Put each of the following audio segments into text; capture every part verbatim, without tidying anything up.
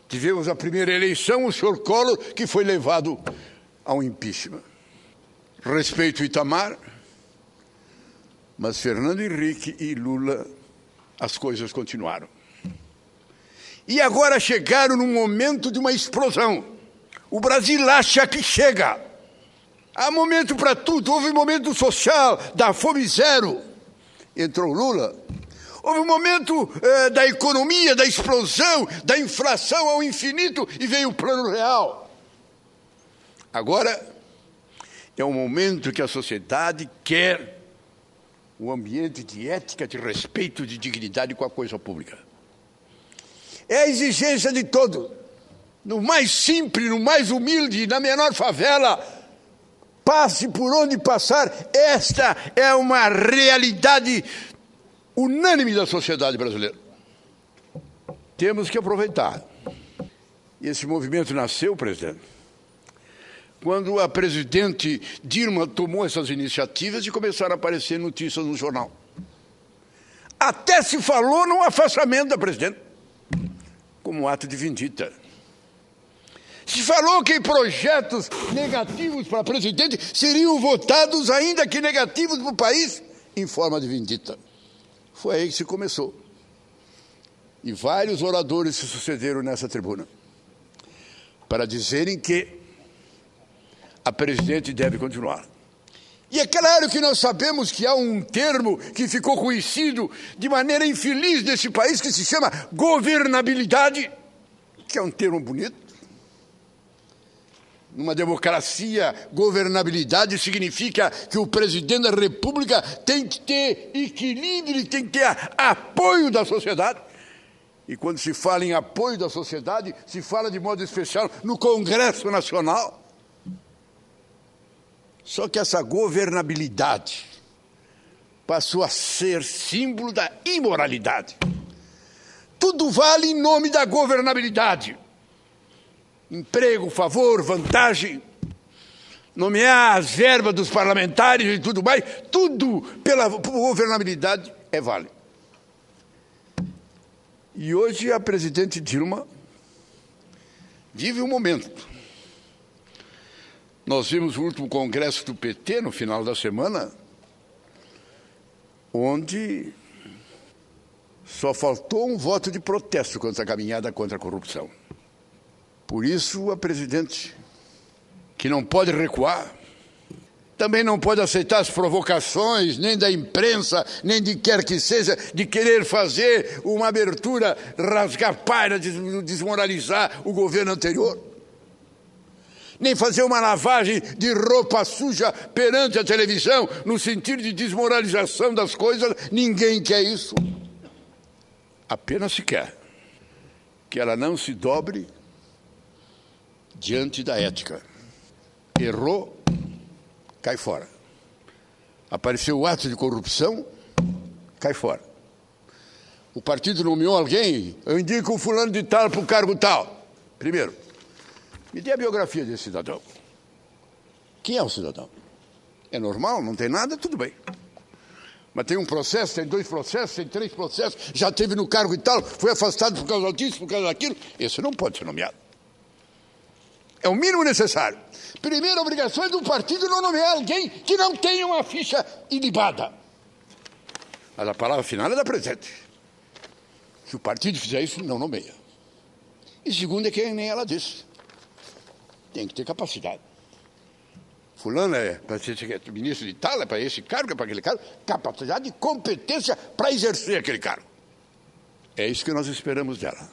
Tivemos a primeira eleição, o senhor Collor, que foi levado ao impeachment. Respeito o Itamar, mas Fernando Henrique e Lula, as coisas continuaram. E agora chegaram num momento de uma explosão. O Brasil acha que chega. Há momento para tudo. Houve momento social, da fome zero. Entrou Lula. Houve um momento eh, da economia, da explosão, da inflação ao infinito, e veio o Plano Real. Agora é um momento que a sociedade quer um ambiente de ética, de respeito, de dignidade com a coisa pública. É a exigência de todo. No mais simples, no mais humilde, na menor favela, passe por onde passar, esta é uma realidade unânime da sociedade brasileira. Temos que aproveitar. Esse movimento nasceu, presidente, quando a presidente Dilma tomou essas iniciativas e começaram a aparecer notícias no jornal. Até se falou no afastamento da presidente, como ato de vindita. Se falou que projetos negativos para a presidente seriam votados, ainda que negativos para o país, em forma de vindita. Foi aí que se começou. E vários oradores se sucederam nessa tribuna para dizerem que a presidente deve continuar. E é claro que nós sabemos que há um termo que ficou conhecido de maneira infeliz nesse país, que se chama governabilidade, que é um termo bonito. Numa democracia, governabilidade significa que o presidente da República tem que ter equilíbrio, tem que ter apoio da sociedade. E quando se fala em apoio da sociedade, se fala de modo especial no Congresso Nacional. Só que essa governabilidade passou a ser símbolo da imoralidade. Tudo vale em nome da governabilidade. Emprego, favor, vantagem, nomear as verbas dos parlamentares e tudo mais, tudo pela governabilidade é válido. E hoje a presidente Dilma vive um momento. Nós vimos o último congresso do P T no final da semana, onde só faltou um voto de protesto contra a caminhada contra a corrupção. Por isso, a presidente, que não pode recuar, também não pode aceitar as provocações, nem da imprensa, nem de quer que seja, de querer fazer uma abertura, rasgar palha, desmoralizar o governo anterior. Nem fazer uma lavagem de roupa suja perante a televisão, no sentido de desmoralização das coisas. Ninguém quer isso. Apenas se quer que ela não se dobre diante da ética. Errou, cai fora. Apareceu o ato de corrupção, cai fora. O partido nomeou alguém, eu indico o fulano de tal para o cargo tal. Primeiro, me dê a biografia desse cidadão. Quem é o cidadão? É normal, não tem nada, tudo bem. Mas tem um processo, tem dois processos, tem três processos, já teve no cargo e tal, foi afastado por causa disso, por causa daquilo. Esse não pode ser nomeado. É o mínimo necessário. Primeira obrigação é do partido não nomear alguém que não tenha uma ficha ilibada. Mas a palavra final é da presidente. Se o partido fizer isso, não nomeia. E segundo é que nem ela disse. Tem que ter capacidade. Fulano é para ser ministro de tal, é para esse cargo, é para aquele cargo. Capacidade e competência para exercer aquele cargo. É isso que nós esperamos dela.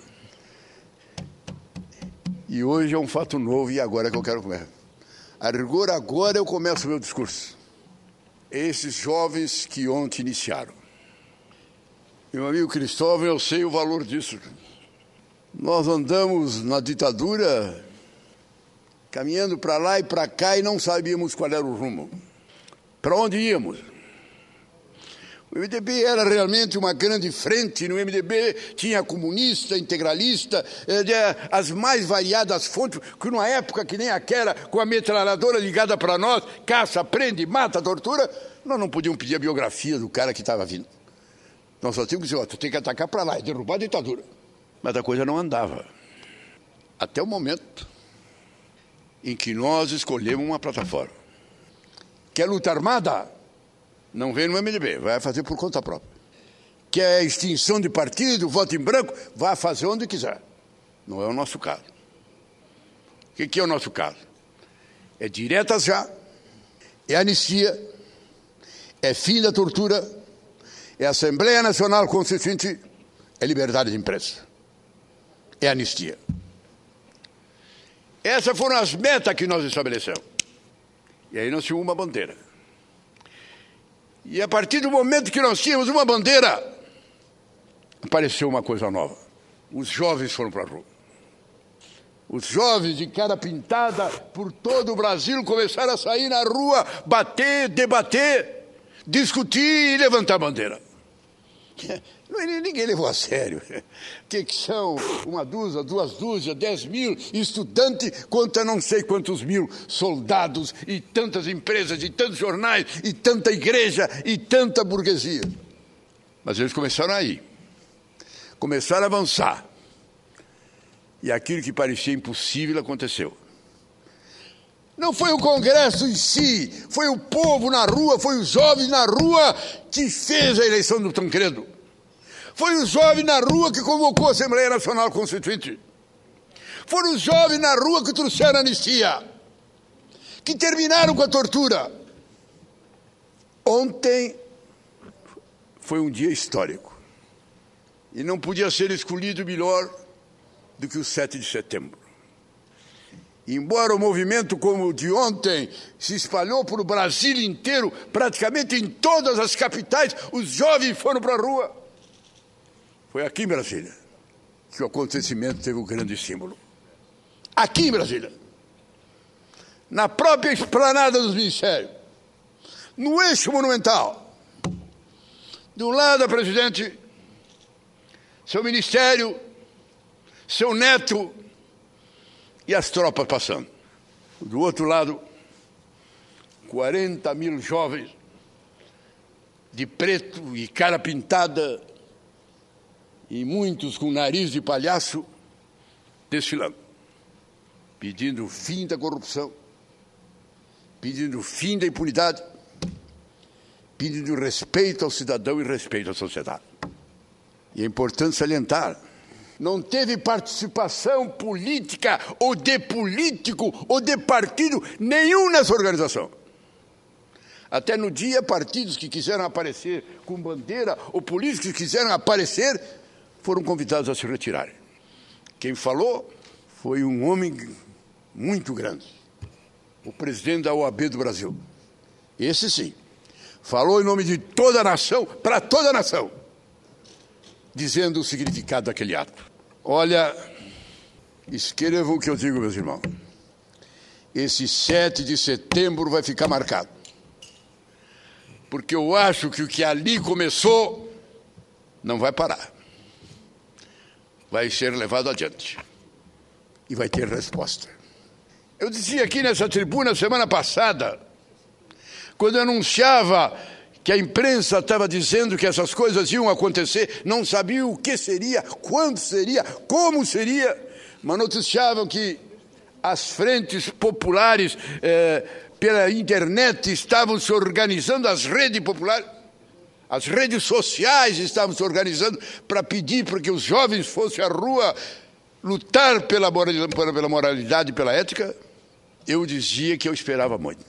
E hoje é um fato novo, e agora é que eu quero começar. A rigor, agora eu começo o meu discurso. Esses jovens que ontem iniciaram. Meu amigo Cristóvão, eu sei o valor disso. Nós andamos na ditadura, caminhando para lá e para cá, e não sabíamos qual era o rumo. Para onde íamos? O M D B era realmente uma grande frente. No M D B tinha comunista, integralista, as mais variadas fontes, que numa época que nem aquela, com a metralhadora ligada para nós, caça, prende, mata, tortura, nós não podíamos pedir a biografia do cara que estava vindo. Nós só tínhamos que dizer, ó, tu tem que atacar para lá e derrubar a ditadura. Mas a coisa não andava. até o momento em que nós escolhemos uma plataforma. Quer luta armada? Não vem no M D B, vai fazer por conta própria. Quer extinção de partido, voto em branco? Vai fazer onde quiser. Não é o nosso caso. O que, que é o nosso caso? É diretas já, é anistia, é fim da tortura, é Assembleia Nacional Constituinte, é liberdade de imprensa, é anistia. Essas foram as metas que nós estabelecemos. E aí nós tínhamos uma bandeira. E a partir do momento que nós tínhamos uma bandeira, apareceu uma coisa nova. Os jovens foram para a rua. Os jovens de cara pintada por todo o Brasil começaram a sair na rua, bater, debater, discutir e levantar a bandeira. Ninguém levou a sério. O que, que são uma dúzia, duas dúzias, dez mil estudantes contra não sei quantos mil soldados e tantas empresas, e tantos jornais, e tanta igreja, e tanta burguesia. Mas eles começaram a ir. Começaram a avançar. E aquilo que parecia impossível aconteceu. Não foi o Congresso em si, foi o povo na rua, foi os jovens na rua que fez a eleição do Tancredo. Foi os jovens na rua que convocou a Assembleia Nacional Constituinte. Foram os jovens na rua que trouxeram a anistia, que terminaram com a tortura. Ontem foi um dia histórico. E não podia ser escolhido melhor do que o sete de setembro. Embora o movimento como o de ontem se espalhou para o Brasil inteiro, praticamente em todas as capitais, os jovens foram para a rua. Foi aqui em Brasília que o acontecimento teve um grande símbolo. Aqui em Brasília. Na própria esplanada dos ministérios. No eixo monumental. De um lado a presidente, seu ministério, seu neto e as tropas passando. Do outro lado, quarenta mil jovens de preto e cara pintada e muitos com nariz de palhaço desfilando, pedindo o fim da corrupção, pedindo o fim da impunidade, pedindo respeito ao cidadão e respeito à sociedade. E é importante salientar, não teve participação política ou de político ou de partido nenhum nessa organização. Até no dia, partidos que quiseram aparecer com bandeira ou políticos que quiseram aparecer foram convidados a se retirarem. Quem falou foi um homem muito grande, o presidente da O A B do Brasil. Esse sim, falou em nome de toda a nação, para toda a nação, dizendo o significado daquele ato. Olha, escrevam o que eu digo, meus irmãos. Esse sete de setembro vai ficar marcado. Porque eu acho que o que ali começou não vai parar. Vai ser levado adiante. E vai ter resposta. Eu dizia aqui nessa tribuna semana passada, quando eu anunciava que a imprensa estava dizendo que essas coisas iam acontecer, não sabia o que seria, quando seria, como seria, mas noticiavam que as frentes populares eh, pela internet estavam se organizando, as redes populares, as redes sociais estavam se organizando para pedir para que os jovens fossem à rua lutar pela moralidade, pela moralidade, pela ética. Eu dizia que eu esperava muito.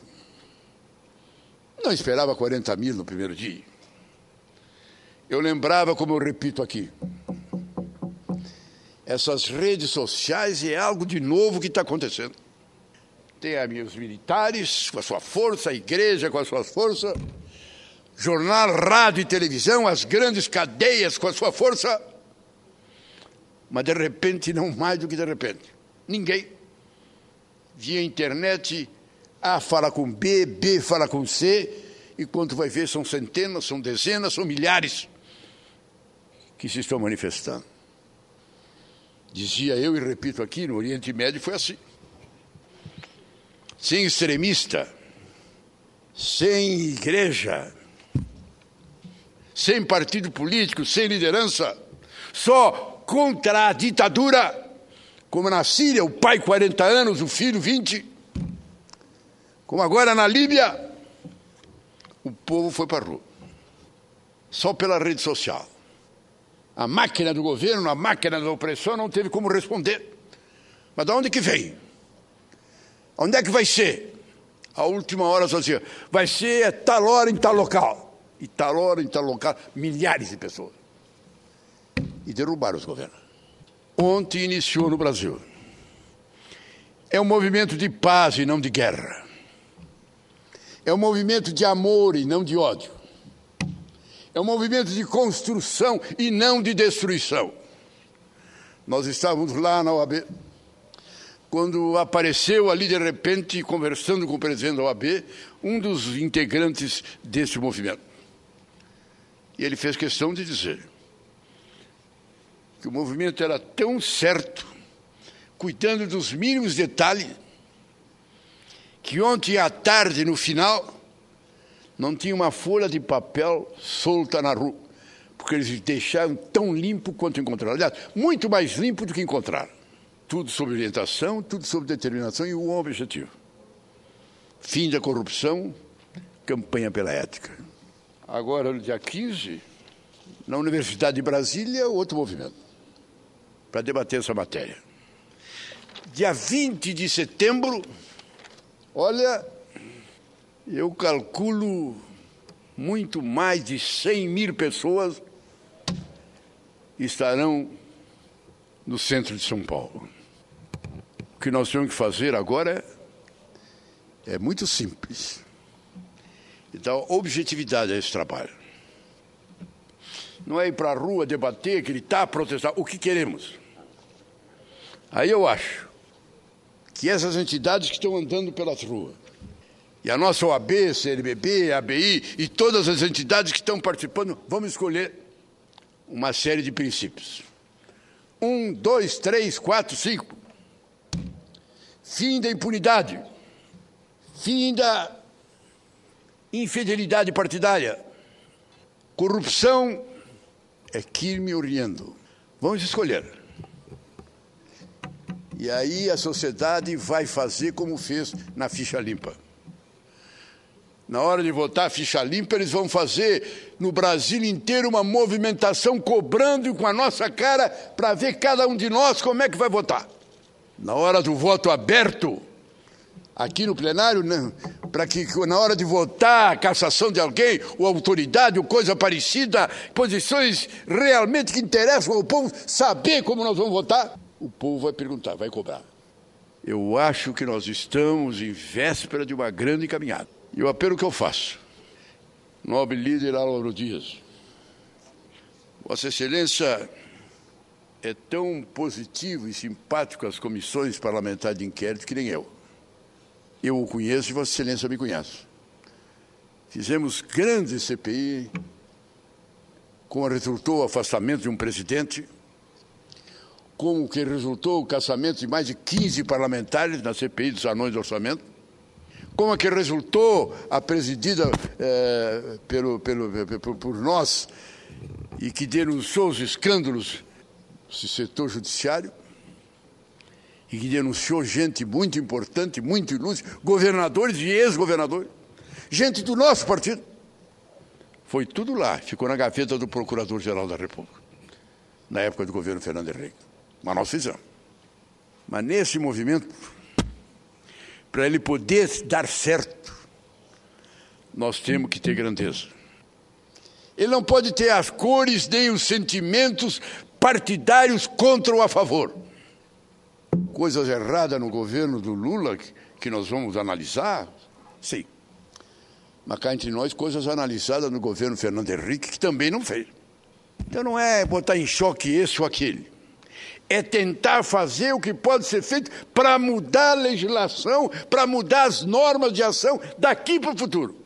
Não esperava quarenta mil no primeiro dia. Eu lembrava, como eu repito aqui, essas redes sociais é algo de novo que está acontecendo. Tem aí os militares com a sua força, a igreja com a sua força, jornal, rádio e televisão, as grandes cadeias com a sua força, mas de repente, não mais do que de repente, ninguém, via internet, A fala com B, B fala com C, e quando vai ver são centenas, são dezenas, são milhares que se estão manifestando. Dizia eu e repito aqui, no Oriente Médio foi assim. Sem extremista, sem igreja, sem partido político, sem liderança, só contra a ditadura, Como na Síria, o pai quarenta anos, o filho vinte. Como agora na Líbia, o povo foi para a rua. Só pela rede social. A máquina do governo, a máquina da opressão não teve como responder. Mas de onde que vem? Onde é que vai ser? A última hora só dizia, vai ser tal hora em tal local. E tal hora em tal local, milhares de pessoas. E derrubaram os governos. Ontem iniciou no Brasil. É um movimento de paz e não de guerra. É um movimento de amor e não de ódio. É um movimento de construção e não de destruição. Nós estávamos lá na O A B, quando apareceu ali de repente, conversando com o presidente da O A B, um dos integrantes desse movimento. E ele fez questão de dizer que o movimento era tão certo, cuidando dos mínimos detalhes, que ontem à tarde, no final, não tinha uma folha de papel solta na rua, porque eles deixaram tão limpo quanto encontraram. Aliás, muito mais limpo do que encontraram. Tudo sob orientação, tudo sob determinação e um objetivo. Fim da corrupção, campanha pela ética. Agora, no dia quinze, na Universidade de Brasília, outro movimento, para debater essa matéria. Dia vinte de setembro, olha, eu calculo muito mais de cem mil pessoas estarão no centro de São Paulo. O que nós temos que fazer agora é muito simples. Então, objetividade a esse trabalho. Não é ir para a rua debater, gritar, protestar. O que queremos? Aí eu acho que essas entidades que estão andando pelas ruas, e a nossa O A B, C N B B, A B I e todas as entidades que estão participando, vamos escolher uma série de princípios. Um, dois, três, quatro, cinco. Fim da impunidade. Fim da infidelidade partidária. Corrupção é crime horrendo. Vamos escolher. E aí a sociedade vai fazer como fez na ficha limpa. Na hora de votar a ficha limpa, eles vão fazer no Brasil inteiro uma movimentação cobrando com a nossa cara para ver cada um de nós como é que vai votar. Na hora do voto aberto, aqui no plenário, para que na hora de votar a cassação de alguém, ou autoridade, ou coisa parecida, posições realmente que interessam ao povo, saber como nós vamos votar, o povo vai perguntar, vai cobrar. Eu acho que nós estamos em véspera de uma grande caminhada. E o apelo que eu faço, nobre líder Álvaro Dias, Vossa Excelência é tão positivo e simpático às comissões parlamentares de inquérito que nem eu. Eu o conheço e Vossa Excelência me conhece. Fizemos grandes C P I, como resultou o afastamento de um presidente, como que resultou o caçamento de mais de quinze parlamentares na C P I dos anões do orçamento, como que resultou a presidida eh, pelo, pelo, por, por nós e que denunciou os escândalos do setor judiciário e que denunciou gente muito importante, muito ilustre, governadores e ex-governadores, gente do nosso partido. Foi tudo lá, ficou na gaveta do Procurador-Geral da República, na época do governo Fernando Henrique. Mas nós fizemos. Mas nesse movimento, para ele poder dar certo, nós temos que ter grandeza. Ele não pode ter as cores nem os sentimentos partidários contra ou a favor. Coisas erradas no governo do Lula que, que nós vamos analisar, sim. Mas cá entre nós, coisas analisadas no governo Fernando Henrique que também não fez. Então não é botar em choque esse ou aquele. É tentar fazer o que pode ser feito para mudar a legislação, para mudar as normas de ação daqui para o futuro.